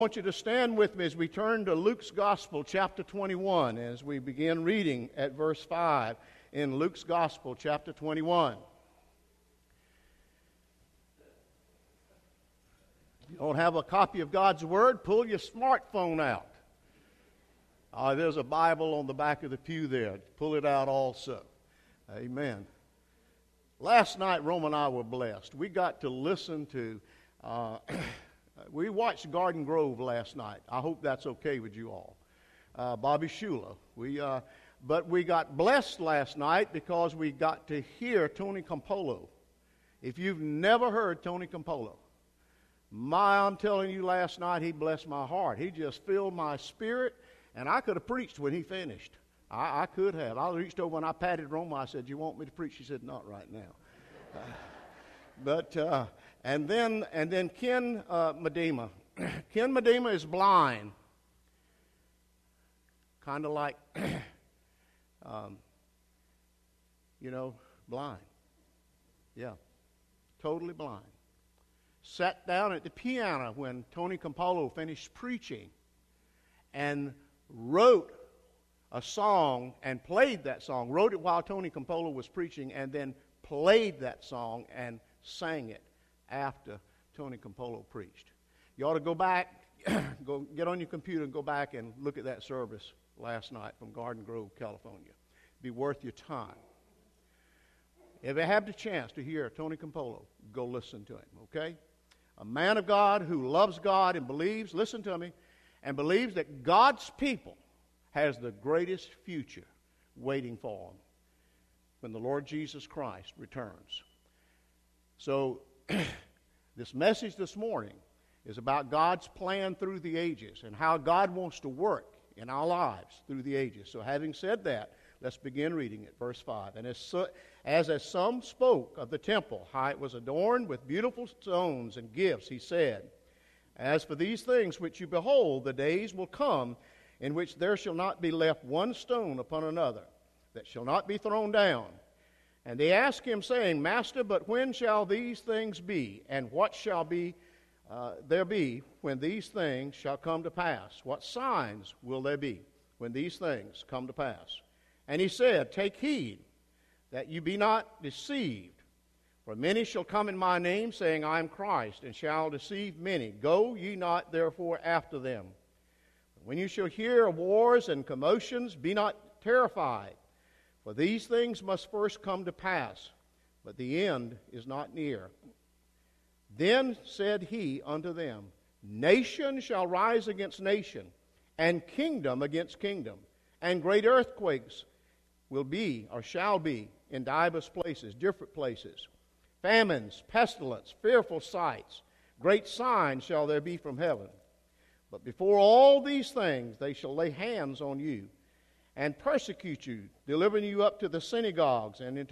I want you to stand with me as we turn to Luke's Gospel, chapter 21, as we begin reading at verse 5 in Luke's Gospel, chapter 21. If you don't have a copy of God's Word, pull your smartphone out. There's a Bible on the back of the pew there. Pull it out also. Amen. Last night, Rome and I were blessed. We got to listen to... we watched Garden Grove last night. I hope that's okay with you all. Bobby Shula. But we got blessed last night because we got to hear Tony Campolo. If you've never heard Tony Campolo, I'm telling you, last night he blessed my heart. He just filled my spirit, and I could have preached when he finished. I could have. I reached over and I patted Roma. I said, "You want me to preach?" She said, "Not right now." And then Ken Medema. Ken Medema is blind. Kind of like, blind. Yeah, totally blind. Sat down at the piano when Tony Campolo finished preaching and wrote a song and played that song. Wrote it while Tony Campolo was preaching and then played that song and sang it after Tony Campolo preached. You ought to go back, go get on your computer and go back and look at that service last night from Garden Grove, California. It'd be worth your time. If you have the chance to hear Tony Campolo, go listen to him, okay? A man of God who loves God and believes, listen to me, and believes that God's people has the greatest future waiting for him when the Lord Jesus Christ returns. So, this message this morning is about God's plan through the ages and how God wants to work in our lives through the ages. So having said that, let's begin reading it. Verse 5. And as some spoke of the temple, how it was adorned with beautiful stones and gifts, he said, "As for these things which you behold, the days will come in which there shall not be left one stone upon another, that shall not be thrown down." And they asked him, saying, "Master, but when shall these things be? And what shall there be when these things shall come to pass? What signs will there be when these things come to pass?" And he said, "Take heed that you be not deceived. For many shall come in my name, saying, I am Christ, and shall deceive many. Go ye not therefore after them. When you shall hear of wars and commotions, be not terrified. For these things must first come to pass, but the end is not near." Then said he unto them, "Nation shall rise against nation, and kingdom against kingdom, and great earthquakes will be, or shall be, in divers places, different places. Famines, pestilence, fearful sights, great signs shall there be from heaven. But before all these things they shall lay hands on you, and persecute you, delivering you up to the synagogues and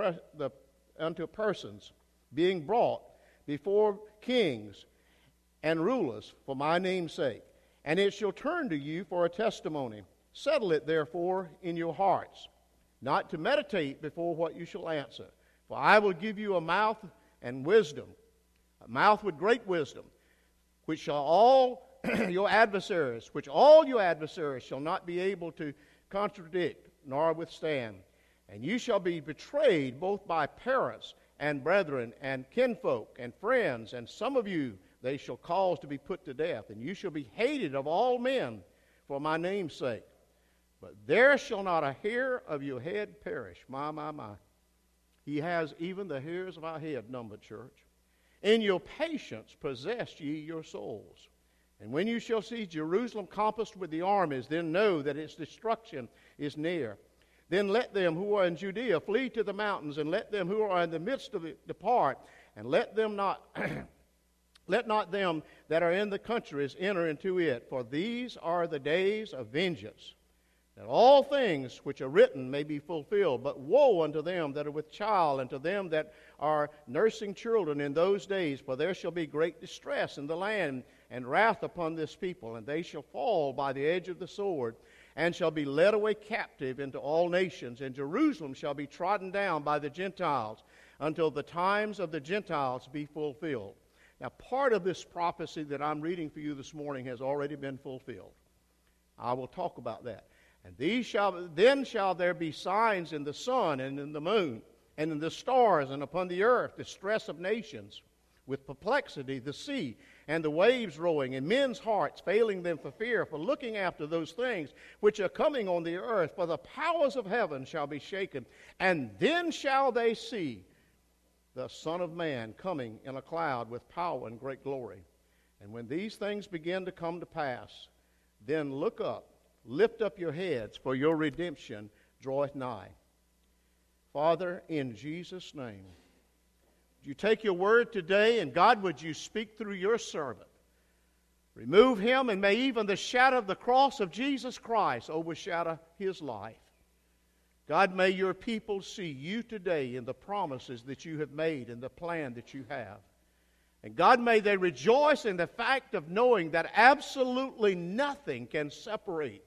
unto persons, being brought before kings and rulers for my name's sake. And it shall turn to you for a testimony. Settle it therefore in your hearts, not to meditate before what you shall answer. For I will give you a mouth and wisdom, a mouth with great wisdom, which all your adversaries shall not be able to contradict nor withstand. And you shall be betrayed both by parents and brethren and kinfolk and friends, and some of you they shall cause to be put to death, and you shall be hated of all men for my name's sake. But there shall not a hair of your head perish." My. He has even the hairs of our head numbered, church. "In your patience possess ye your souls. And when you shall see Jerusalem compassed with the armies, then know that its destruction is near. Then let them who are in Judea flee to the mountains, and let them who are in the midst of it depart, and let not them that are in the countries enter into it. For these are the days of vengeance, that all things which are written may be fulfilled. But woe unto them that are with child, and to them that are nursing children in those days, for there shall be great distress in the land, and wrath upon this people, and they shall fall by the edge of the sword, and shall be led away captive into all nations, and Jerusalem shall be trodden down by the Gentiles, until the times of the Gentiles be fulfilled. Now, part of this prophecy that I'm reading for you this morning has already been fulfilled. I will talk about that. And then shall there be signs in the sun and in the moon and in the stars and upon the earth, distress of nations, with perplexity, the sea, and the waves rolling, and men's hearts failing them for fear, for looking after those things which are coming on the earth. For the powers of heaven shall be shaken, and then shall they see the Son of Man coming in a cloud with power and great glory. And when these things begin to come to pass, then look up, lift up your heads, for your redemption draweth nigh. Father, in Jesus' name, you take your word today, and God, would you speak through your servant? Remove him, and may even the shadow of the cross of Jesus Christ overshadow his life. God, may your people see you today in the promises that you have made and the plan that you have. And God, may they rejoice in the fact of knowing that absolutely nothing can separate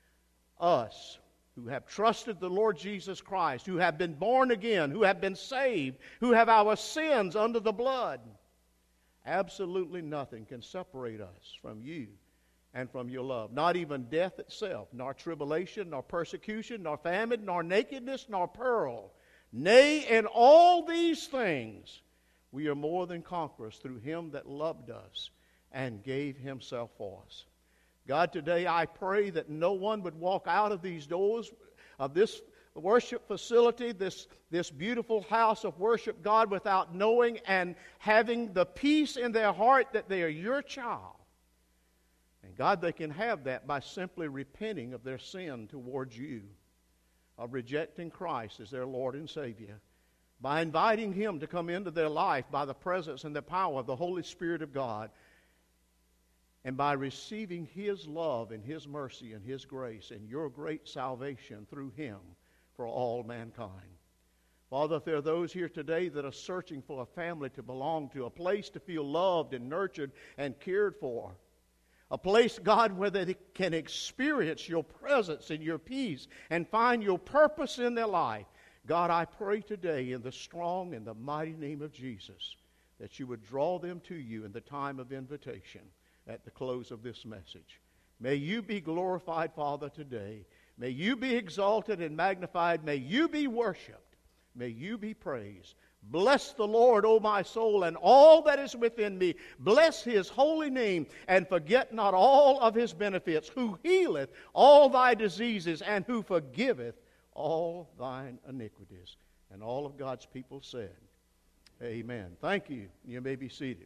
us who have trusted the Lord Jesus Christ, who have been born again, who have been saved, who have our sins under the blood. Absolutely nothing can separate us from you and from your love. Not even death itself, nor tribulation, nor persecution, nor famine, nor nakedness, nor peril. Nay, in all these things we are more than conquerors through him that loved us and gave himself for us. God, today I pray that no one would walk out of these doors of this worship facility, this beautiful house of worship, God, without knowing and having the peace in their heart that they are your child. And God, they can have that by simply repenting of their sin towards you, of rejecting Christ as their Lord and Savior, by inviting him to come into their life by the presence and the power of the Holy Spirit of God, and by receiving his love and his mercy and his grace and your great salvation through him for all mankind. Father, if there are those here today that are searching for a family to belong to, a place to feel loved and nurtured and cared for, a place, God, where they can experience your presence and your peace and find your purpose in their life, God, I pray today in the strong and the mighty name of Jesus that you would draw them to you in the time of invitation at the close of this message. May you be glorified, Father, today. May you be exalted and magnified. May you be worshiped. May you be praised. Bless the Lord, O my soul, and all that is within me. Bless his holy name, and forget not all of his benefits, who healeth all thy diseases, and who forgiveth all thine iniquities. And all of God's people said, amen. Thank you. You may be seated.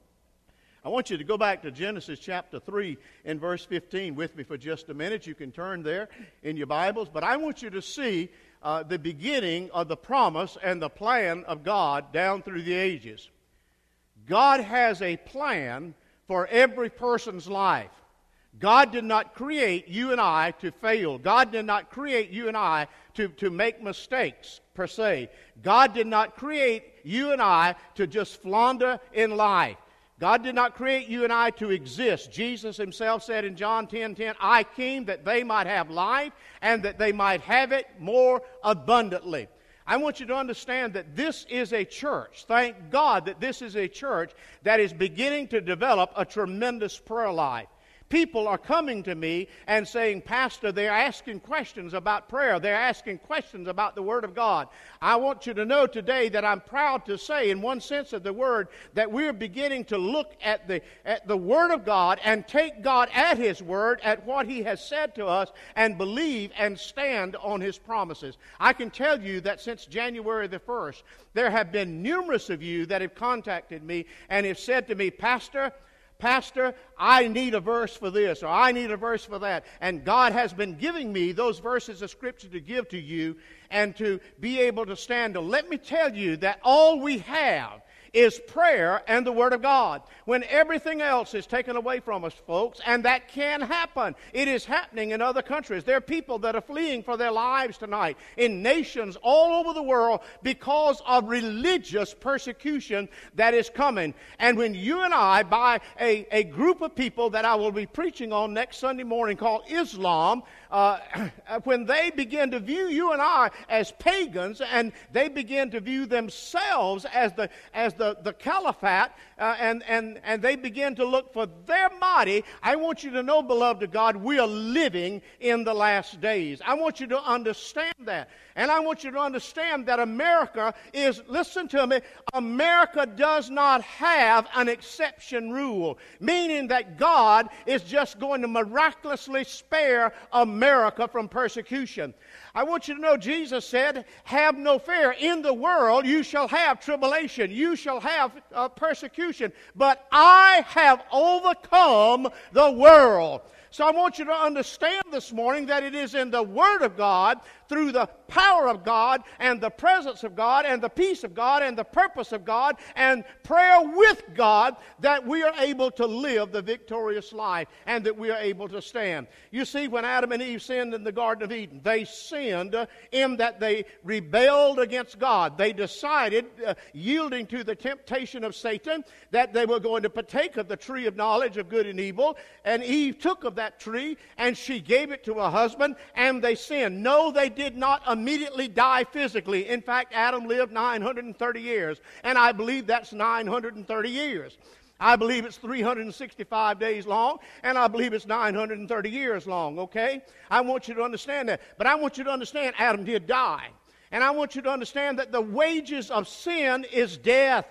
I want you to go back to Genesis chapter 3 and verse 15 with me for just a minute. You can turn there in your Bibles, but I want you to see the beginning of the promise and the plan of God down through the ages. God has a plan for every person's life. God did not create you and I to fail. God did not create you and I to make mistakes, per se. God did not create you and I to just flounder in life. God did not create you and I to exist. Jesus himself said in John 10:10, I came that they might have life and that they might have it more abundantly. I want you to understand that this is a church. Thank God that this is a church that is beginning to develop a tremendous prayer life. People are coming to me and saying, Pastor, they're asking questions about prayer. They're asking questions about the Word of God. I want you to know today that I'm proud to say, in one sense of the word, that we're beginning to look at the Word of God and take God at His Word, at what He has said to us, and believe and stand on His promises. I can tell you that since January the 1st, there have been numerous of you that have contacted me and have said to me, Pastor, I need a verse for this, or I need a verse for that. And God has been giving me those verses of Scripture to give to you and to be able to stand on. Let me tell you that all we have is prayer and the Word of God. When everything else is taken away from us, folks, and that can happen. It is happening in other countries. There are people that are fleeing for their lives tonight in nations all over the world because of religious persecution that is coming. And when you and I, by a group of people that I will be preaching on next Sunday morning called Islam, when they begin to view you and I as pagans, and they begin to view themselves as the the caliphate and they begin to look for their mighty, I want you to know, beloved of God, we are living in the last days. I want you to understand that. And I want you to understand that America is, listen to me, America does not have an exception rule, meaning that God is just going to miraculously spare America from persecution. I want you to know Jesus said, have no fear. In the world you shall have tribulation. You shall have persecution. But I have overcome the world. So I want you to understand this morning that it is in the Word of God, through the power of God and the presence of God and the peace of God and the purpose of God and prayer with God that we are able to live the victorious life and that we are able to stand. You see, when Adam and Eve sinned in the Garden of Eden, they sinned in that they rebelled against God. They decided, yielding to the temptation of Satan, that they were going to partake of the tree of knowledge of good and evil, and Eve took of that tree and she gave it to her husband and they sinned. No, they did not immediately die physically. In fact, Adam lived 930 years, and I believe that's 930 years. I believe it's 365 days long, and I believe it's 930 years long, okay? I want you to understand that. But I want you to understand Adam did die. And I want you to understand that the wages of sin is death.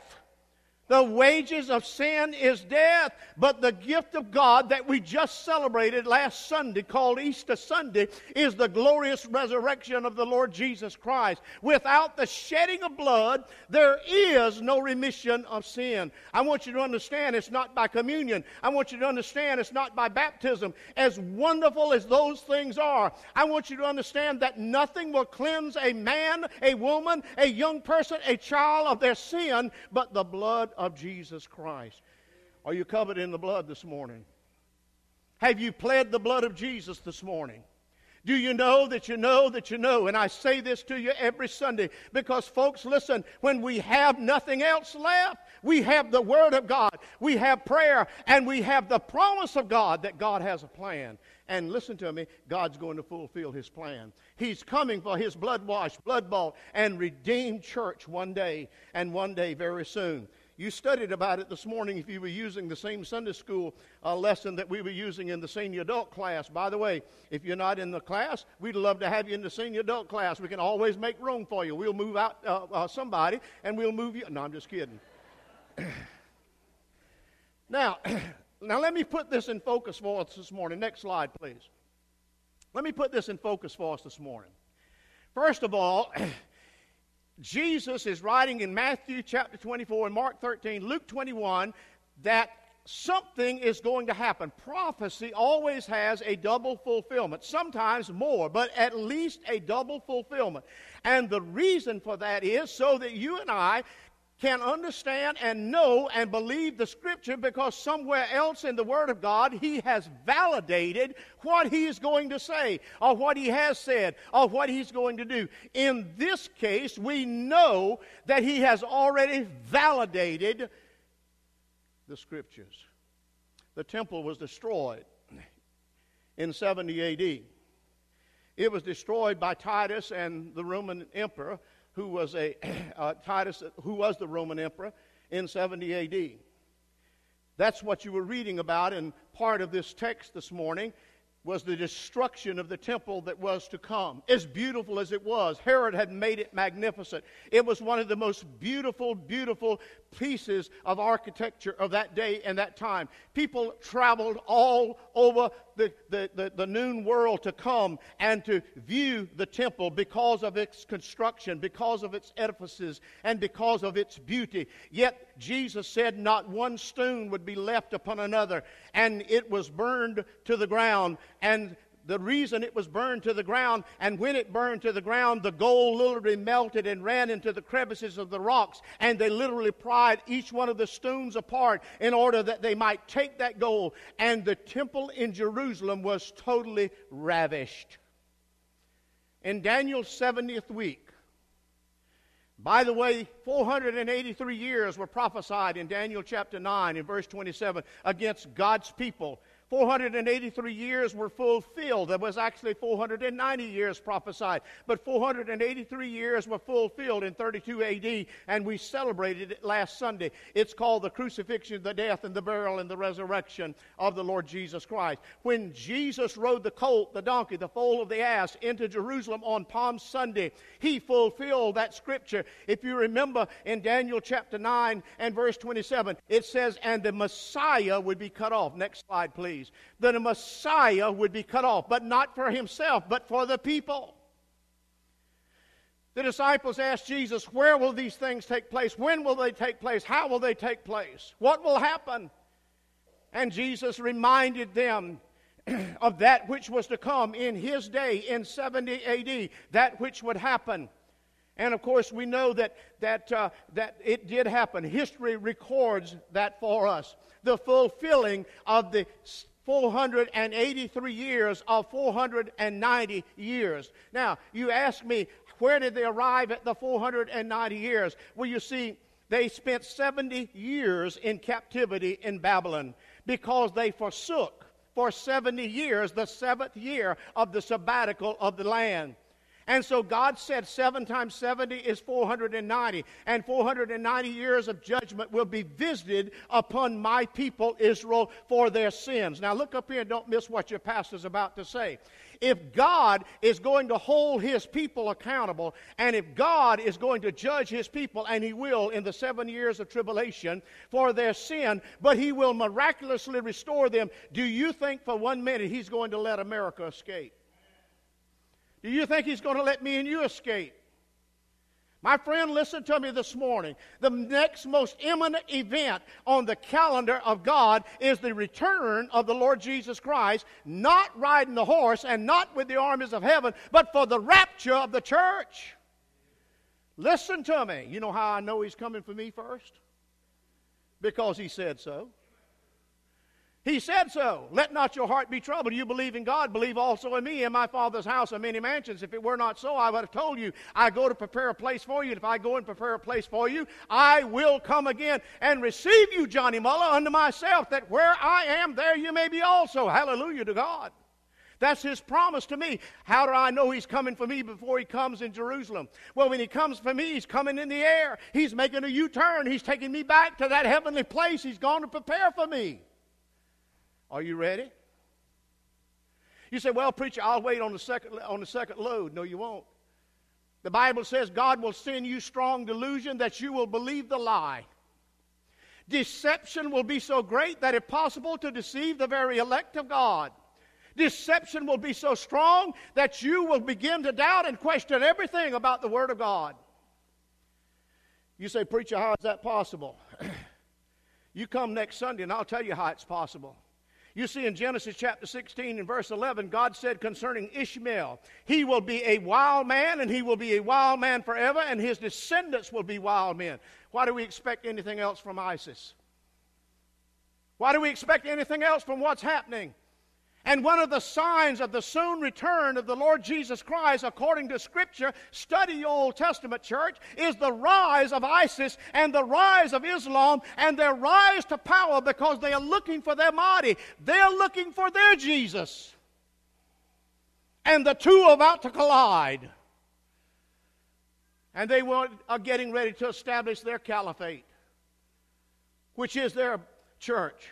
The wages of sin is death, but the gift of God that we just celebrated last Sunday, called Easter Sunday, is the glorious resurrection of the Lord Jesus Christ. Without the shedding of blood, there is no remission of sin. I want you to understand it's not by communion. I want you to understand it's not by baptism. As wonderful as those things are, I want you to understand that nothing will cleanse a man, a woman, a young person, a child of their sin but the blood of Jesus Christ. Are you covered in the blood this morning? Have you pled the blood of Jesus this morning? Do you know that you know that you know? And I say this to you every Sunday because, folks, listen, when we have nothing else left, we have the Word of God, we have prayer, and we have the promise of God that God has a plan. And listen to me, God's going to fulfill His plan. He's coming for His blood-washed, blood-bought, and redeemed church one day, and one day very soon. You studied about it this morning if you were using the same Sunday school lesson that we were using in the senior adult class. By the way, if you're not in the class, we'd love to have you in the senior adult class. We can always make room for you. We'll move out somebody, and we'll move you. No, I'm just kidding. Now let me put this in focus for us this morning. Next slide, please. Let me put this in focus for us this morning. First of all, Jesus is writing in Matthew chapter 24 and Mark 13, Luke 21, that something is going to happen. Prophecy always has a double fulfillment, sometimes more, but at least a double fulfillment. And the reason for that is so that you and I can understand and know and believe the Scripture, because somewhere else in the Word of God He has validated what He is going to say or what He has said or what He's going to do. In this case, we know that He has already validated the Scriptures. The temple was destroyed in 70 A.D. It was destroyed by Titus and the Roman emperor, who was Titus, who was the Roman emperor in 70 A.D. That's what you were reading about in part of this text this morning, was the destruction of the temple that was to come. As beautiful as it was, Herod had made it magnificent. It was one of the most beautiful, beautiful pieces of architecture of that day and that time. People traveled all over the known world to come and to view the temple because of its construction, because of its edifices, and because of its beauty. Yet Jesus said not one stone would be left upon another, and it was burned to the ground. And the reason it was burned to the ground, and when it burned to the ground, the gold literally melted and ran into the crevices of the rocks, and they literally pried each one of the stones apart in order that they might take that gold. And the temple in Jerusalem was totally ravished. In Daniel's 70th week, by the way, 483 years were prophesied in Daniel chapter 9 in verse 27 against God's people. 483 years were fulfilled. There was actually 490 years prophesied, but 483 years were fulfilled in 32 AD, and we celebrated it last Sunday. It's called the crucifixion, the death, and the burial, and the resurrection of the Lord Jesus Christ. When Jesus rode the colt, the donkey, the foal of the ass into Jerusalem on Palm Sunday, he fulfilled that scripture. If you remember in Daniel chapter 9 and verse 27, it says, and the Messiah would be cut off. Next slide, please. That the Messiah would be cut off, but not for himself, but for the people. The disciples asked Jesus, where will these things take place? When will they take place? How will they take place? What will happen? And Jesus reminded them of that which was to come in his day in 70 AD, that which would happen. And of course we know that it did happen. History records that for us. The fulfilling of the 483 years of 490 years. Now, you ask me, where did they arrive at the 490 years? Well, you see, they spent 70 years in captivity in Babylon because they forsook for 70 years the seventh year of the sabbatical of the land. And so God said 7 times 70 is 490. And 490 years of judgment will be visited upon my people Israel for their sins. Now look up here and don't miss what your pastor's about to say. If God is going to hold his people accountable, and if God is going to judge his people, and he will in the 7 years of tribulation for their sin, but he will miraculously restore them, do you think for 1 minute he's going to let America escape? Do you think he's going to let me and you escape? My friend, listen to me this morning. The next most imminent event on the calendar of God is the return of the Lord Jesus Christ, not riding the horse and not with the armies of heaven, but for the rapture of the church. Listen to me. You know how I know he's coming for me first? Because he said so. He said so. Let not your heart be troubled. You believe in God, believe also in me. In my Father's house are many mansions. If it were not so, I would have told you, I go to prepare a place for you. And if I go and prepare a place for you, I will come again and receive you, Johnny Muller, unto myself, that where I am, there you may be also. Hallelujah to God. That's his promise to me. How do I know he's coming for me before he comes in Jerusalem? Well, when he comes for me, he's coming in the air. He's making a U-turn. He's taking me back to that heavenly place he's going to prepare for me. Are you ready? You say, well, preacher, I'll wait on the second load. No, you won't. The Bible says God will send you strong delusion that you will believe the lie. Deception will be so great that if possible to deceive the very elect of God. Deception will be so strong that you will begin to doubt and question everything about the Word of God. You say, preacher, how is that possible? You come next Sunday and I'll tell you how it's possible. You see in Genesis chapter 16 and verse 11, God said concerning Ishmael, he will be a wild man and he will be a wild man forever and his descendants will be wild men. Why do we expect anything else from ISIS? Why do we expect anything else from what's happening? And one of the signs of the soon return of the Lord Jesus Christ, according to Scripture, study your Old Testament, church, is the rise of ISIS and the rise of Islam and their rise to power because they are looking for their Mahdi. They are looking for their Jesus. And the two are about to collide. And they are getting ready to establish their caliphate, which is their church.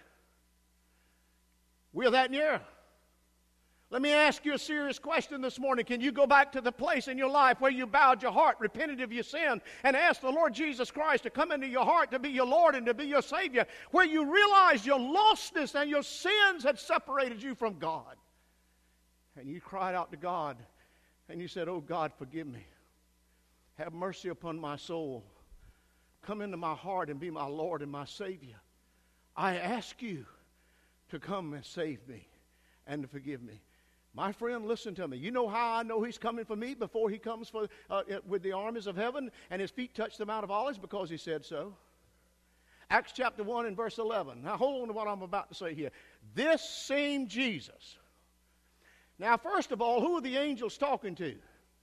We're that near. Let me ask you a serious question this morning. Can you go back to the place in your life where you bowed your heart, repented of your sin, and asked the Lord Jesus Christ to come into your heart to be your Lord and to be your Savior, where you realized your lostness and your sins had separated you from God? And you cried out to God, and you said, oh God, forgive me. Have mercy upon my soul. Come into my heart and be my Lord and my Savior. I ask you to come and save me and to forgive me. My friend, listen to me. You know how I know he's coming for me before he comes with the armies of heaven and his feet touch the Mount of Olives? Because he said so. Acts chapter 1 and verse 11. Now hold on to what I'm about to say here. This same Jesus. Now first of all, who are the angels talking to?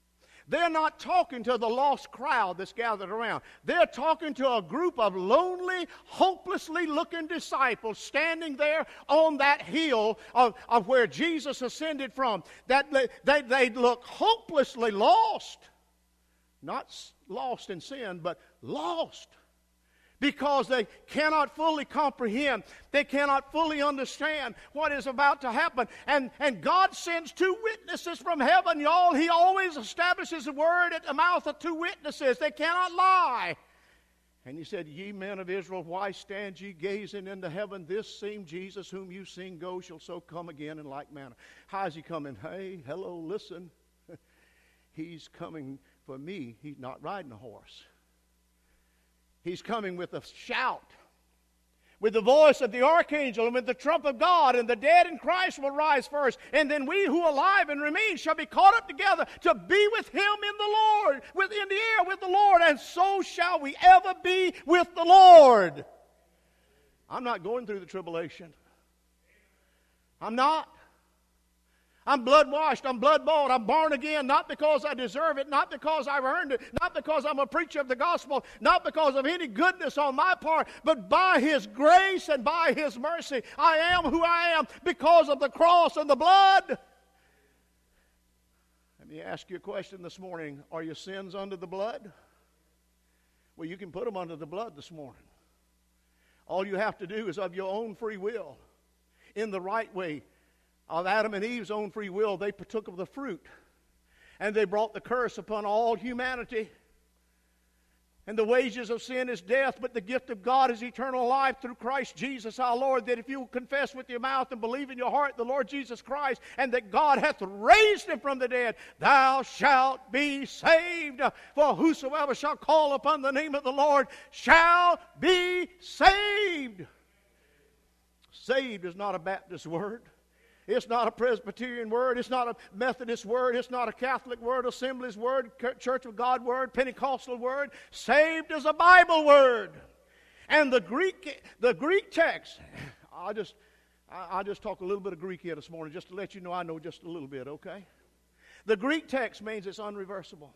They're not talking to the lost crowd that's gathered around. They're talking to a group of lonely, hopelessly looking disciples standing there on that hill of where Jesus ascended from. That they look hopelessly lost. Not lost in sin, but lost. Because they cannot fully comprehend. They cannot fully understand what is about to happen. And God sends two witnesses from heaven, y'all. He always establishes a word at the mouth of two witnesses. They cannot lie. And he said, ye men of Israel, why stand ye gazing into heaven? This same Jesus whom you sing go shall so come again in like manner. How is he coming? Hey, hello, listen. He's coming for me. He's not riding a horse. He's coming with a shout, with the voice of the archangel and with the trump of God, and the dead in Christ will rise first. And then we who are alive and remain shall be caught up together to be with him in the Lord, in the air with the Lord, and so shall we ever be with the Lord. I'm not going through the tribulation. I'm not. I'm blood-washed, I'm blood-bought, I'm born again, not because I deserve it, not because I've earned it, not because I'm a preacher of the gospel, not because of any goodness on my part, but by his grace and by his mercy. I am who I am because of the cross and the blood. Let me ask you a question this morning. Are your sins under the blood? Well, you can put them under the blood this morning. All you have to do is of your own free will, in the right way, of Adam and Eve's own free will, they partook of the fruit. And they brought the curse upon all humanity. And the wages of sin is death, but the gift of God is eternal life through Christ Jesus our Lord. That if you confess with your mouth and believe in your heart the Lord Jesus Christ, and that God hath raised him from the dead, thou shalt be saved. For whosoever shall call upon the name of the Lord shall be saved. Saved is not a Baptist word. It's not a Presbyterian word. It's not a Methodist word. It's not a Catholic word, Assemblies word, Church of God word, Pentecostal word. Saved is a Bible word. And the Greek text, I'll just talk a little bit of Greek here this morning just to let you know I know just a little bit, okay? The Greek text means it's unreversible.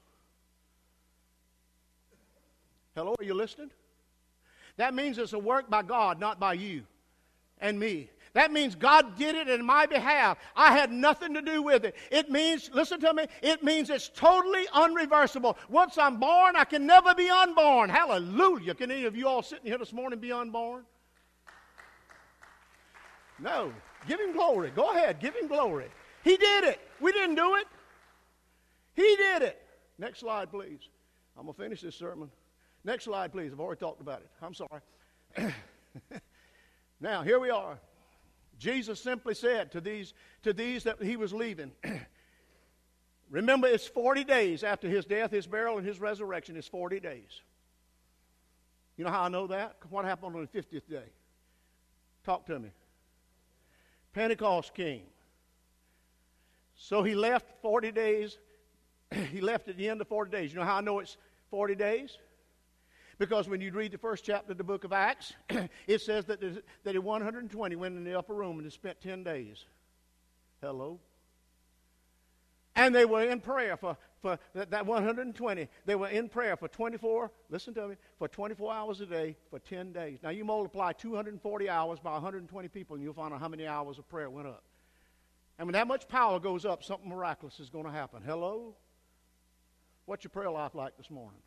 Hello, are you listening? That means it's a work by God, not by you and me. That means God did it in my behalf. I had nothing to do with it. It means, listen to me, it means it's totally unreversible. Once I'm born, I can never be unborn. Hallelujah. Can any of you all sitting here this morning be unborn? No. Give him glory. Go ahead. Give him glory. He did it. We didn't do it. He did it. Next slide, please. I'm going to finish this sermon. Next slide, please. I've already talked about it. I'm sorry. Now, here we are. Jesus simply said to these that he was leaving, remember, it's 40 days after his death, his burial, and his resurrection. It's 40 days. You know how I know that? What happened on the 50th day? Talk to me. Pentecost came. So he left 40 days. He left at the end of 40 days. You know how I know it's 40 days? Because when you read the first chapter of the book of Acts, it says that the 120 went in the upper room and they spent 10 days. Hello? And they were in prayer for that 120. They were in prayer for 24, listen to me, for 24 hours a day for 10 days. Now you multiply 240 hours by 120 people and you'll find out how many hours of prayer went up. And when that much power goes up, something miraculous is going to happen. Hello? What's your prayer life like this morning?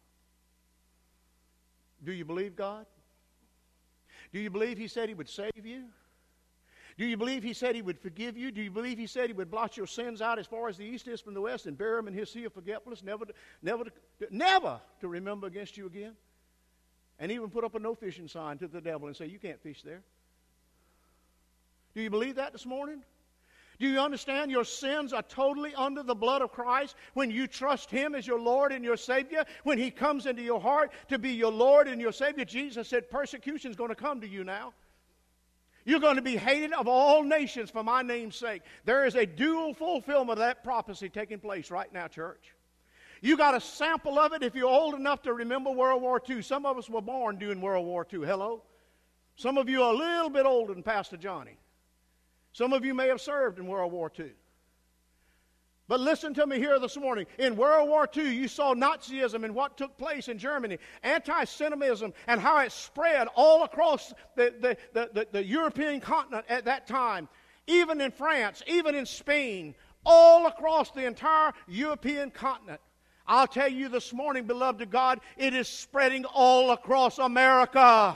Do you believe God? Do you believe he said he would save you? Do you believe he said he would forgive you? Do you believe he said he would blot your sins out as far as the east is from the west and bury them in his sea of forgetfulness, never to remember against you again? And even put up a no fishing sign to the devil and say, you can't fish there. Do you believe that this morning? Do you understand your sins are totally under the blood of Christ when you trust him as your Lord and your Savior? When he comes into your heart to be your Lord and your Savior, Jesus said persecution is going to come to you now. You're going to be hated of all nations for my name's sake. There is a dual fulfillment of that prophecy taking place right now, church. You got a sample of it if you're old enough to remember World War II. Some of us were born during World War II. Hello? Some of you are a little bit older than Pastor Johnny. Some of you may have served in World War II. But listen to me here this morning. In World War II, you saw Nazism and what took place in Germany, anti-Semitism, and how it spread all across the European continent at that time, even in France, even in Spain, all across the entire European continent. I'll tell you this morning, beloved of God, it is spreading all across America.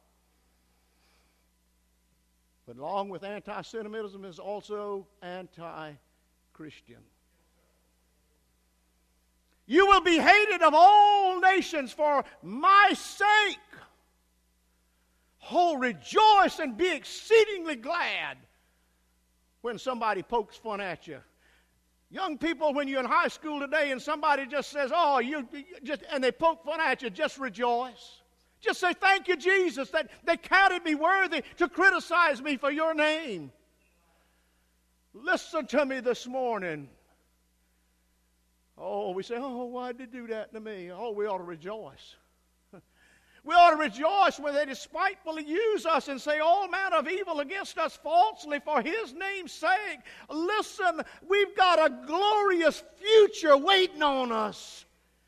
But along with anti-Semitism is also anti-Christian. You will be hated of all nations for my sake. Oh, rejoice and be exceedingly glad when somebody pokes fun at you. Young people, when you're in high school today and somebody just says, oh, and they poke fun at you, just rejoice. Just say, thank you, Jesus, that they counted me worthy to criticize me for your name. Listen to me this morning. Oh, we say, oh, why did they do that to me? Oh, we ought to rejoice. We ought to rejoice when they despitefully use us and say all manner of evil against us falsely for His name's sake. Listen, we've got a glorious future waiting on us.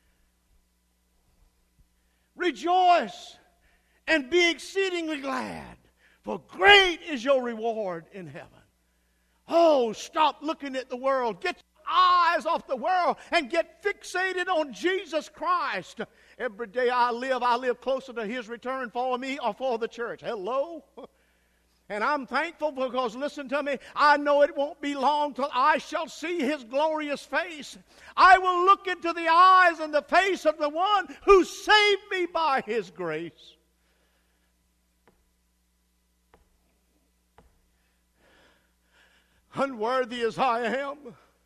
Rejoice and be exceedingly glad, for great is your reward in heaven. Oh, stop looking at the world. Get eyes off the world and get fixated on Jesus Christ. Every day I live closer to His return for me or for the church. Hello? And I'm thankful because, listen to me, I know it won't be long till I shall see His glorious face. I will look into the eyes and the face of the one who saved me by His grace. Unworthy as I am,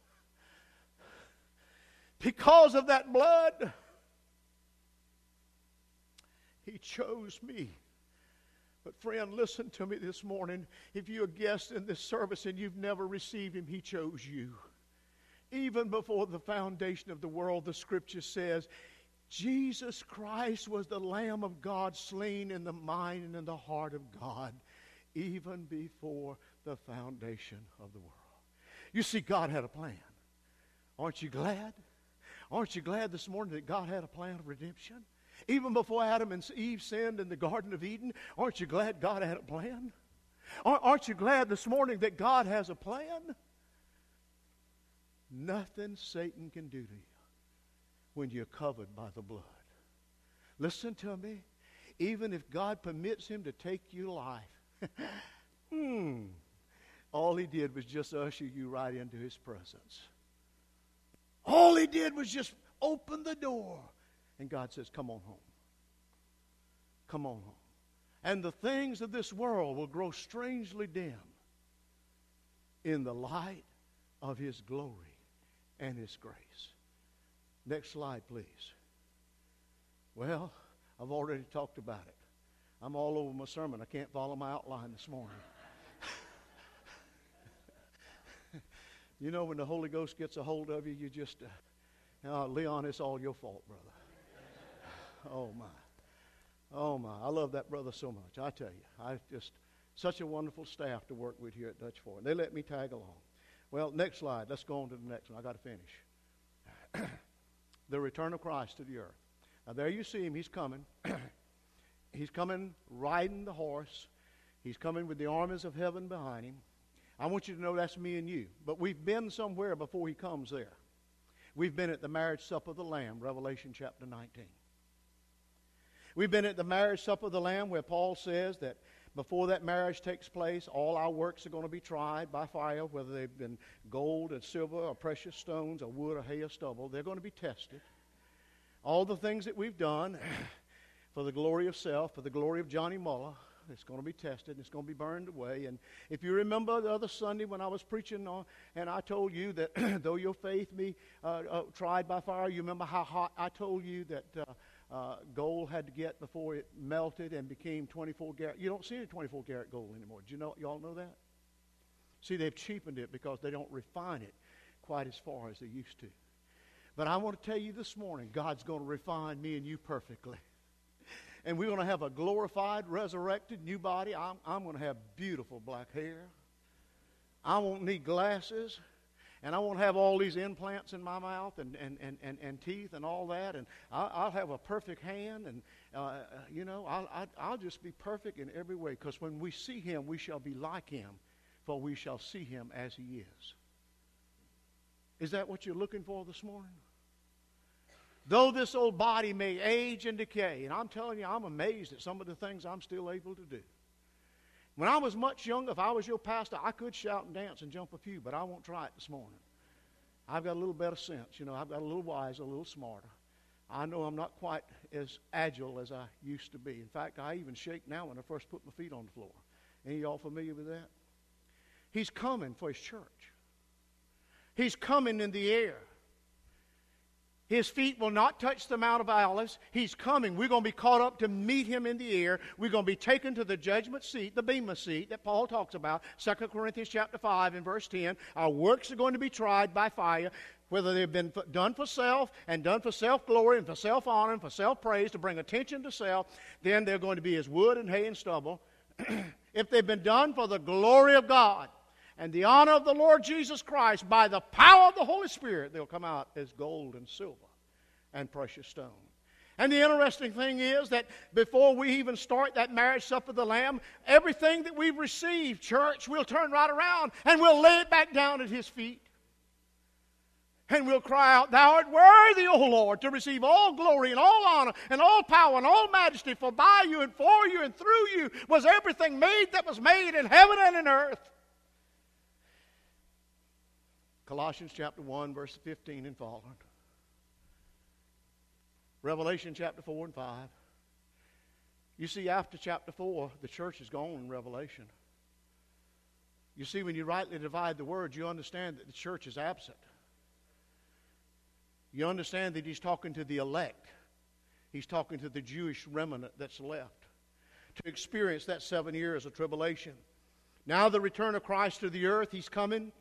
because of that blood, He chose me. But friend, listen to me this morning. If you're a guest in this service and you've never received Him, He chose you. Even before the foundation of the world, the Scripture says, Jesus Christ was the Lamb of God slain in the mind and in the heart of God, even before the foundation of the world. You see, God had a plan. Aren't you glad? Aren't you glad this morning that God had a plan of redemption? Even before Adam and Eve sinned in the Garden of Eden, aren't you glad God had a plan? Aren't you glad this morning that God has a plan? Nothing Satan can do to you when you're covered by the blood. Listen to me. Even if God permits him to take your life, all he did was just usher you right into his presence. All he did was just open the door. And God says, come on home. Come on home. And the things of this world will grow strangely dim in the light of his glory and his grace. Next slide, please. Well, I've already talked about it. I'm all over my sermon. I can't follow my outline this morning. You know, when the Holy Ghost gets a hold of you, you just, Leon, it's all your fault, brother. Oh, my. Oh, my. I love that brother so much. I tell you, such a wonderful staff to work with here at Dutch Ford. They let me tag along. Well, next slide. Let's go on to the next one. I got to finish. The return of Christ to the earth. Now, there you see him. He's coming. He's coming riding the horse. He's coming with the armies of heaven behind him. I want you to know that's me and you. But we've been somewhere before he comes there. We've been at the marriage supper of the Lamb, Revelation chapter 19. We've been at the marriage supper of the Lamb where Paul says that before that marriage takes place, all our works are going to be tried by fire, whether they've been gold and silver or precious stones or wood or hay or stubble. They're going to be tested. All the things that we've done for the glory of self, for the glory of Johnny Muller, it's going to be tested. It's going to be burned away. And if you remember the other Sunday when I was preaching and I told you that though your faith be tried by fire, you remember how hot I told you that gold had to get before it melted and became 24 karat. You don't see any 24 karat gold anymore. Do you know? Y'all know that? See, they've cheapened it because they don't refine it quite as far as they used to. But I want to tell you this morning, God's going to refine me and you perfectly. And we're going to have a glorified, resurrected, new body. I'm going to have beautiful black hair. I won't need glasses. And I won't have all these implants in my mouth and teeth and all that. And I'll have a perfect hand. And, I'll just be perfect in every way. Because when we see Him, we shall be like Him. For we shall see Him as He is. Is that what you're looking for this morning? Though this old body may age and decay. And I'm telling you, I'm amazed at some of the things I'm still able to do. When I was much younger, if I was your pastor, I could shout and dance and jump a few, but I won't try it this morning. I've got a little better sense. I've got a little wiser, a little smarter. I know I'm not quite as agile as I used to be. In fact, I even shake now when I first put my feet on the floor. Any of y'all familiar with that? He's coming for His church. He's coming in the air. His feet will not touch the Mount of Olives. He's coming. We're going to be caught up to meet Him in the air. We're going to be taken to the judgment seat, the bema seat that Paul talks about, 2 Corinthians chapter 5 and verse 10. Our works are going to be tried by fire, whether they've been done for self and done for self-glory and for self-honor and for self-praise to bring attention to self. Then they're going to be as wood and hay and stubble. If they've been done for the glory of God and the honor of the Lord Jesus Christ, by the power of the Holy Spirit, they'll come out as gold and silver and precious stone. And the interesting thing is that before we even start that marriage supper of the Lamb, everything that we've received, church, we'll turn right around and we'll lay it back down at His feet. And we'll cry out, Thou art worthy, O Lord, to receive all glory and all honor and all power and all majesty, for by you and for you and through you was everything made that was made in heaven and in earth. Colossians chapter 1, verse 15 and following. Revelation chapter 4 and 5. You see, after chapter 4, the church is gone in Revelation. You see, when you rightly divide the word, you understand that the church is absent. You understand that He's talking to the elect. He's talking to the Jewish remnant that's left to experience that 7 years of tribulation. Now the return of Christ to the earth, He's coming.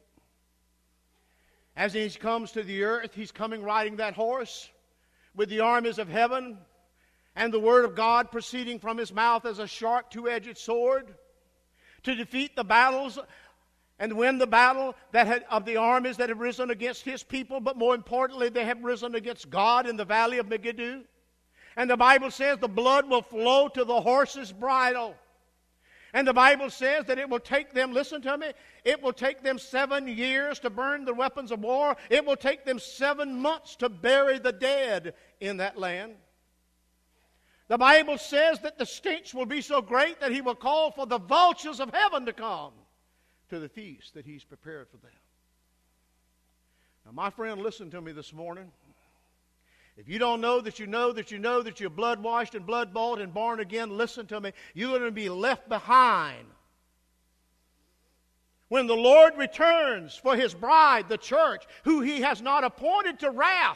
As He comes to the earth, He's coming riding that horse with the armies of heaven and the word of God proceeding from His mouth as a sharp two-edged sword to defeat the battles and win the battle of the armies that have risen against His people, but more importantly, they have risen against God in the valley of Megiddo. And the Bible says the blood will flow to the horse's bridle. And the Bible says that it will take them, listen to me, it will take them 7 years to burn the weapons of war. It will take them 7 months to bury the dead in that land. The Bible says that the stench will be so great that He will call for the vultures of heaven to come to the feast that He's prepared for them. Now, my friend, listen to me this morning. If you don't know that you know that you know that you're blood-washed and blood-bought and born again, listen to me. You're going to be left behind when the Lord returns for His bride, the church, who He has not appointed to wrath.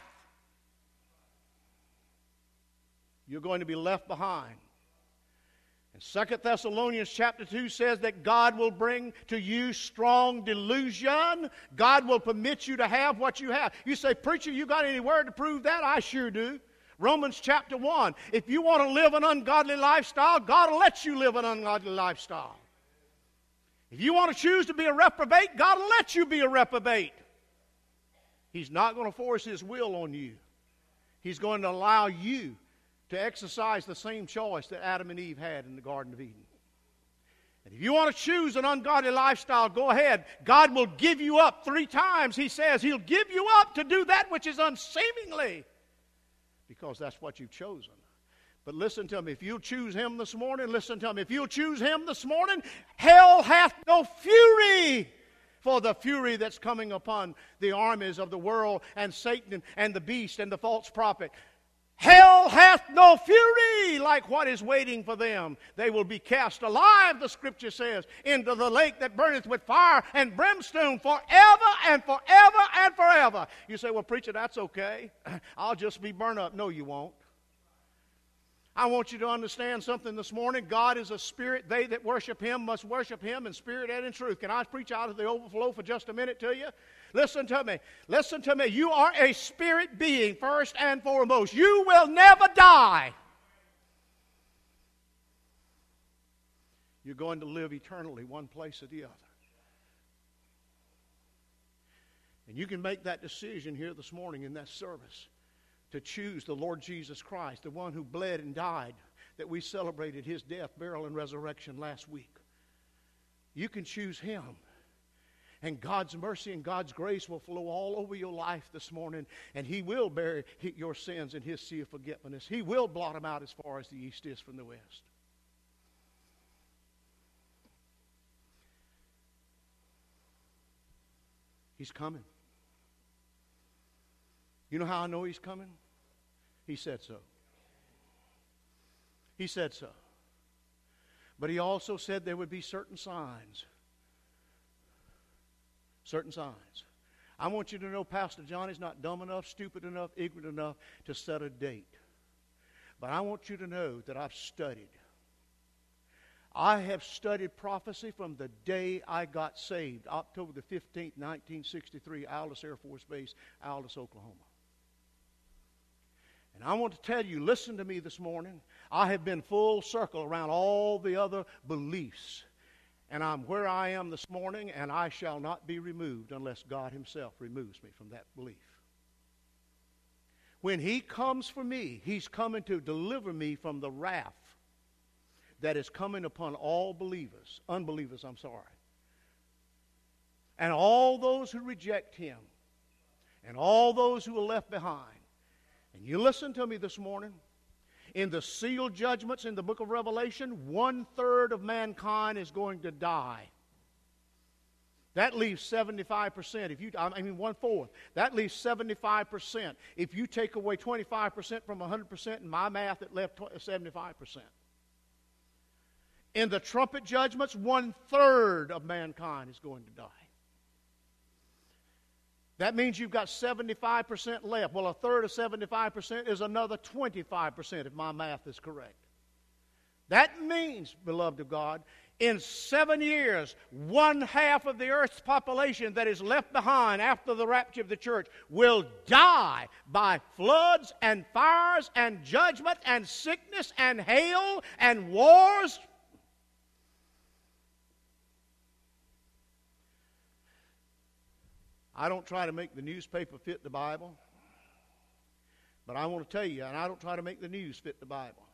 You're going to be left behind. And 2 Thessalonians chapter 2 says that God will bring to you strong delusion. God will permit you to have what you have. You say, preacher, you got any word to prove that? I sure do. Romans chapter 1. If you want to live an ungodly lifestyle, God will let you live an ungodly lifestyle. If you want to choose to be a reprobate, God will let you be a reprobate. He's not going to force His will on you. He's going to allow you to exercise the same choice that Adam and Eve had in the Garden of Eden. And if you want to choose an ungodly lifestyle, go ahead. God will give you up 3 times. He says He'll give you up to do that which is unseemly, because that's what you've chosen. But listen to me, if you choose Him this morning, listen to me, if you choose Him this morning, hell hath no fury for the fury that's coming upon the armies of the world and Satan and the beast and the false prophet. Hell hath no fury like what is waiting for them. They will be cast alive, the Scripture says, into the lake that burneth with fire and brimstone forever and forever and forever. You say, well, preacher, that's okay. I'll just be burned up. No, you won't. I want you to understand something this morning. God is a spirit. They that worship Him must worship Him in spirit and in truth. Can I preach out of the overflow for just a minute to you? Listen to me. Listen to me. You are a spirit being first and foremost. You will never die. You're going to live eternally one place or the other. And you can make that decision here this morning in that service to choose the Lord Jesus Christ, the one who bled and died, that we celebrated his death, burial, and resurrection last week. You can choose him. And God's mercy and God's grace will flow all over your life this morning. And he will bury your sins in his sea of forgetfulness. He will blot them out as far as the east is from the west. He's coming. You know how I know he's coming? He said so. He said so. But he also said there would be certain signs. Certain signs. I want you to know Pastor Johnny's not dumb enough, stupid enough, ignorant enough to set a date. But I want you to know that I've studied. I have studied prophecy from the day I got saved, October the 15th, 1963, Aldous Air Force Base, Aldous, Oklahoma. And I want to tell you, listen to me this morning. I have been full circle around all the other beliefs. And I'm where I am this morning, and I shall not be removed unless God himself removes me from that belief. When he comes for me, he's coming to deliver me from the wrath that is coming upon all believers, unbelievers, I'm sorry. And all those who reject him, and all those who are left behind. And you listen to me this morning. In the sealed judgments in the book of Revelation, 1/3 of mankind is going to die. That leaves 75%. 1/4. That leaves 75%. If you take away 25% from 100%, in my math, it left 75%. In the trumpet judgments, 1/3 of mankind is going to die. That means you've got 75% left. Well, 1/3 of 75% is another 25%, if my math is correct. That means, beloved of God, in 7 years, 1/2 of the earth's population that is left behind after the rapture of the church will die by floods and fires and judgment and sickness and hail and wars. I don't try to make the newspaper fit the Bible. But I want to tell you, and I don't try to make the news fit the Bible.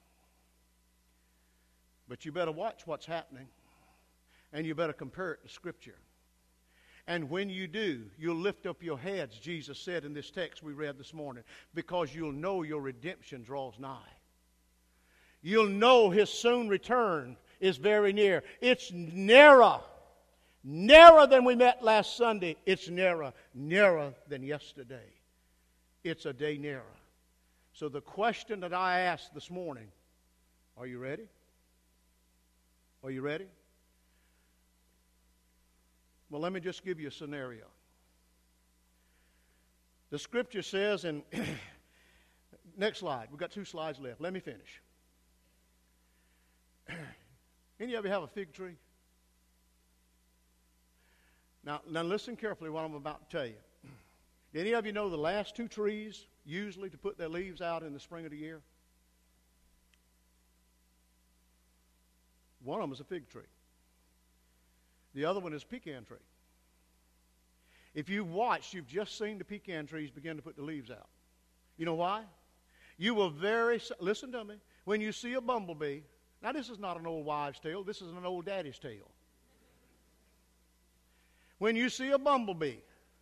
But you better watch what's happening. And you better compare it to Scripture. And when you do, you'll lift up your heads, Jesus said in this text we read this morning, because you'll know your redemption draws nigh. You'll know his soon return is very near. It's nearer. Nearer than we met last Sunday. It's nearer than yesterday. It's a day nearer. So the question that I asked this morning, are you ready? Are you ready? Well, let me just give you a scenario. The Scripture says in, next slide, we've got 2 slides left. Let me finish. Any of you have a fig tree? Now listen carefully what I'm about to tell you. Any of you know the last 2 trees usually to put their leaves out in the spring of the year? One of them is a fig tree. The other one is a pecan tree. If you've watched, you've just seen the pecan trees begin to put the leaves out. You know why? You will listen to me, when you see a bumblebee, now this is not an old wives' tale, this is an old daddy's tale. When you see a bumblebee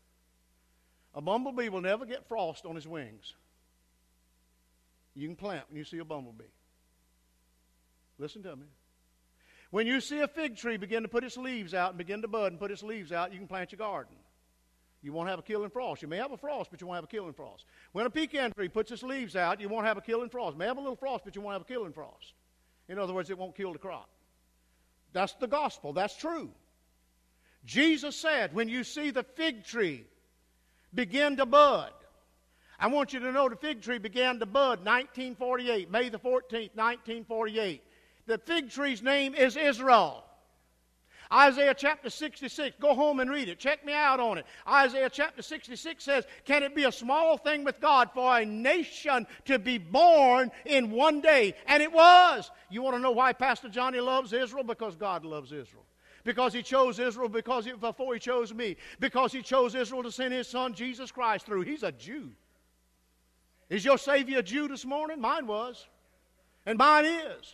will never get frost on his wings. You can plant when you see a bumblebee. Listen to me. When you see a fig tree begin to put its leaves out and begin to bud and put its leaves out, you can plant your garden. You won't have a killing frost. You may have a frost, but you won't have a killing frost. When a pecan tree puts its leaves out, you won't have a killing frost. You may have a little frost, but you won't have a killing frost. In other words, it won't kill the crop. That's the gospel. That's true. Jesus said, when you see the fig tree begin to bud, I want you to know the fig tree began to bud 1948, May the 14th, 1948. The fig tree's name is Israel. Isaiah chapter 66, go home and read it. Check me out on it. Isaiah chapter 66 says, can it be a small thing with God for a nation to be born in one day? And it was. You want to know why Pastor Johnny loves Israel? Because God loves Israel. Because He chose Israel before He chose me. Because He chose Israel to send His Son Jesus Christ through. He's a Jew. Is your Savior a Jew this morning? Mine was. And mine is.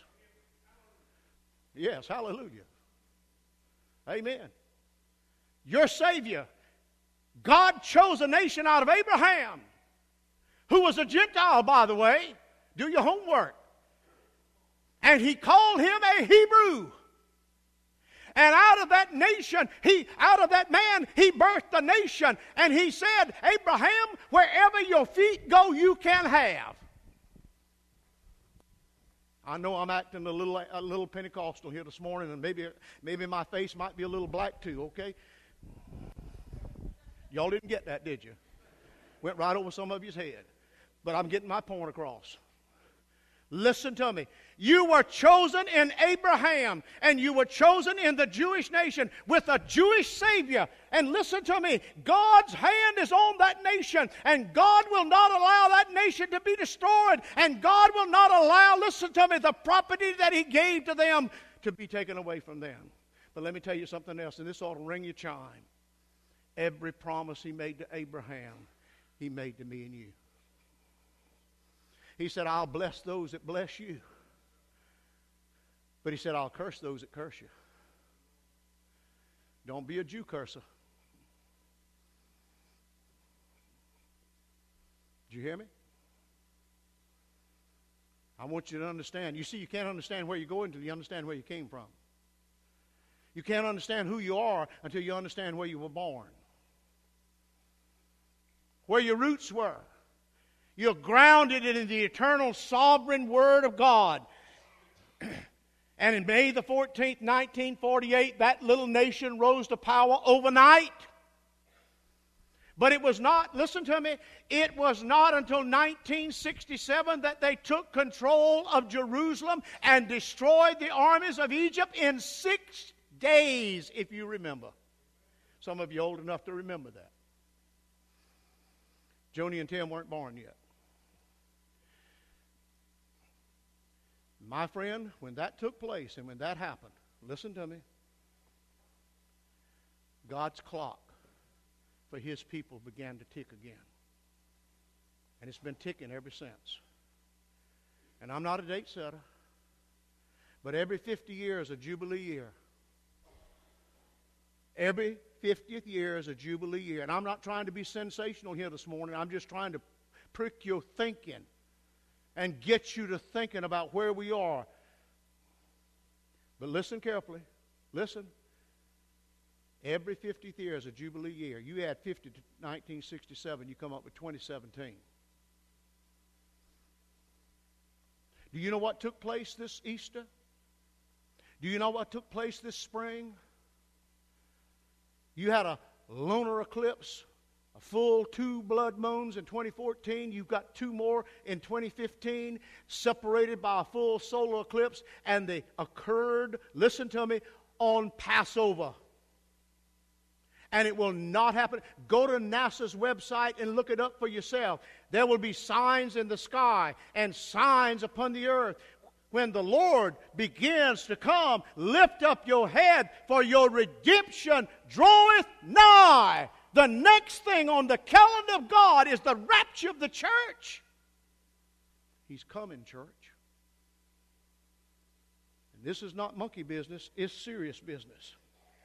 Yes, hallelujah. Amen. Your Savior, God chose a nation out of Abraham, who was a Gentile, by the way. Do your homework. And He called him a Hebrew. And out of that nation, out of that man, He birthed a nation. And He said, Abraham, wherever your feet go, you can have. I know I'm acting a little Pentecostal here this morning, and maybe my face might be a little black too, okay? Y'all didn't get that, did you? Went right over some of you's head. But I'm getting my point across. Listen to me. You were chosen in Abraham, and you were chosen in the Jewish nation with a Jewish Savior. And listen to me. God's hand is on that nation, and God will not allow that nation to be destroyed. And God will not allow, listen to me, the property that He gave to them to be taken away from them. But let me tell you something else, and this ought to ring your chime. Every promise He made to Abraham, He made to me and you. He said, I'll bless those that bless you. But He said, I'll curse those that curse you. Don't be a Jew curser. Did you hear me? I want you to understand. You see, you can't understand where you're going until you understand where you came from. You can't understand who you are until you understand where you were born. Where your roots were. You're grounded in the eternal sovereign Word of God. And in May the 14th, 1948, that little nation rose to power overnight. But it was not, listen to me, it was not until 1967 that they took control of Jerusalem and destroyed the armies of Egypt in 6 days, if you remember. Some of you old enough to remember that. Joni and Tim weren't born yet. My friend, when that took place and when that happened, listen to me, God's clock for His people began to tick again. And it's been ticking ever since. And I'm not a date setter, but every 50 years a Jubilee year. Every 50th year is a Jubilee year. And I'm not trying to be sensational here this morning. I'm just trying to prick your thinking and get you to thinking about where we are. But listen carefully. Listen. Every 50th year is a Jubilee year. You add 50 to 1967, you come up with 2017. Do you know what took place this Easter? Do you know what took place this spring? You had a lunar eclipse, a full 2 blood moons in 2014. You've got 2 more in 2015, separated by a full solar eclipse, and they occurred, listen to me, on Passover. And it will not happen. Go to NASA's website and look it up for yourself. There will be signs in the sky and signs upon the earth. When the Lord begins to come, lift up your head, for your redemption draweth nigh. The next thing on the calendar of God is the rapture of the church. He's coming, church. And this is not monkey business, it's serious business.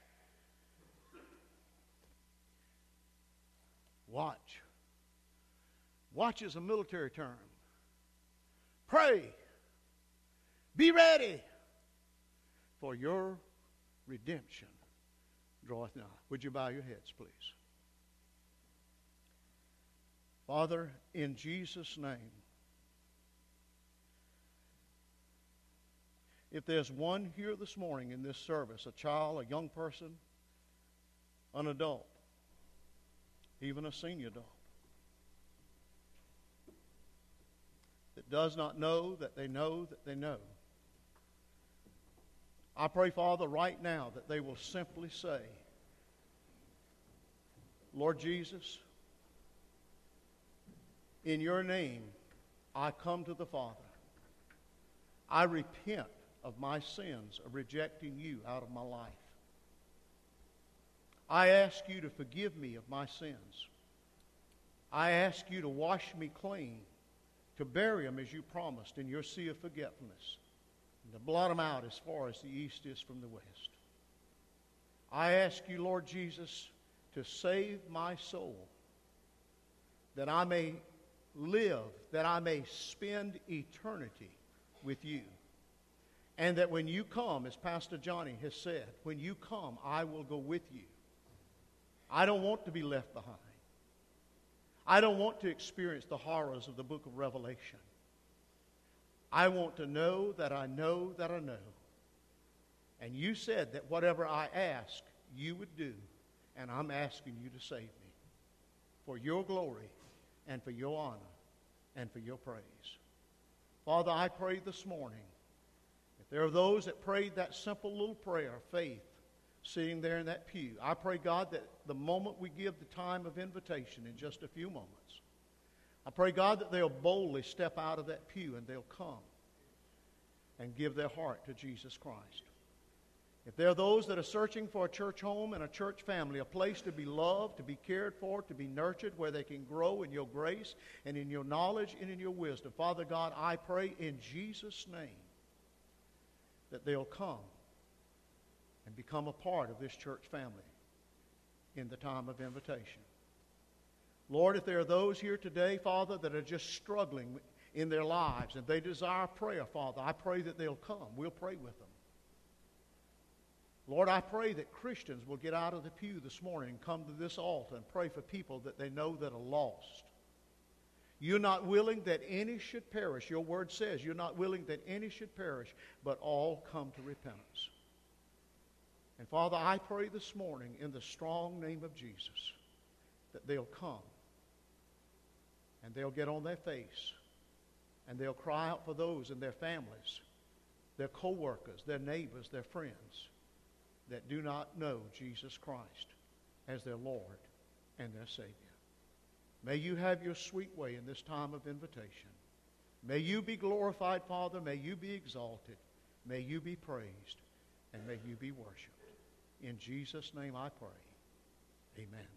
Watch. Watch is a military term. Pray. Be ready, for your redemption draweth nigh. Would you bow your heads, please? Father, in Jesus' name, if there's one here this morning in this service, a child, a young person, an adult, even a senior adult, that does not know that they know that they know, I pray, Father, right now that they will simply say, Lord Jesus, in your name I come to the Father. I repent of my sins of rejecting you out of my life. I ask you to forgive me of my sins. I ask you to wash me clean, to bury them as you promised in your sea of forgetfulness, and to blot them out as far as the east is from the west. I ask you, Lord Jesus, to save my soul, that I may live, that I may spend eternity with you. And that when you come, as Pastor Johnny has said, when you come, I will go with you. I don't want to be left behind. I don't want to experience the horrors of the book of Revelation. I want to know that I know that I know. And you said that whatever I ask, you would do. And I'm asking you to save me for your glory and for your honor and for your praise. Father, I pray this morning, if there are those that prayed that simple little prayer of faith sitting there in that pew, I pray, God, that the moment we give the time of invitation in just a few moments, I pray, God, that they'll boldly step out of that pew and they'll come and give their heart to Jesus Christ. If there are those that are searching for a church home and a church family, a place to be loved, to be cared for, to be nurtured, where they can grow in your grace and in your knowledge and in your wisdom, Father God, I pray in Jesus' name that they'll come and become a part of this church family in the time of invitation. Lord, if there are those here today, Father, that are just struggling in their lives and they desire prayer, Father, I pray that they'll come. We'll pray with them. Lord, I pray that Christians will get out of the pew this morning and come to this altar and pray for people that they know that are lost. You're not willing that any should perish. Your word says you're not willing that any should perish, but all come to repentance. And Father, I pray this morning in the strong name of Jesus that they'll come and they'll get on their face and they'll cry out for those in their families, their co-workers, their neighbors, their friends that do not know Jesus Christ as their Lord and their Savior. May you have your sweet way in this time of invitation. May you be glorified, Father. May you be exalted. May you be praised. And may you be worshiped. In Jesus' name I pray. Amen.